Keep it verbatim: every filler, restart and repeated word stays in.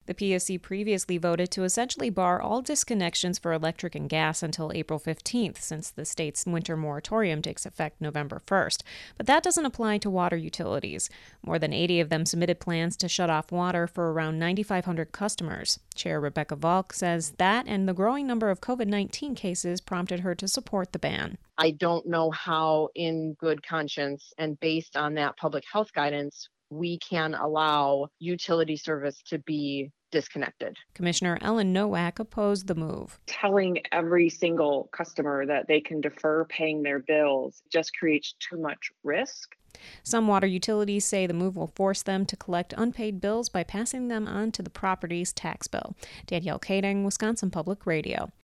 The P S C previously voted to essentially bar all disconnections for electric and gas until April fifteenth, since the state's winter moratorium takes effect November first. But that doesn't apply to water utilities. More than eighty of them submitted plans to shut off water for around nine thousand five hundred customers. Chair Rebecca Valk says that and the growing number of COVID nineteen cases prompted her to support the ban. I don't know how, in good conscience and based on that public health guidance, we can allow utility service to be disconnected. Commissioner Ellen Nowak opposed the move. Telling every single customer that they can defer paying their bills just creates too much risk. Some water utilities say the move will force them to collect unpaid bills by passing them on to the property's tax bill. Danielle Kading, Wisconsin Public Radio.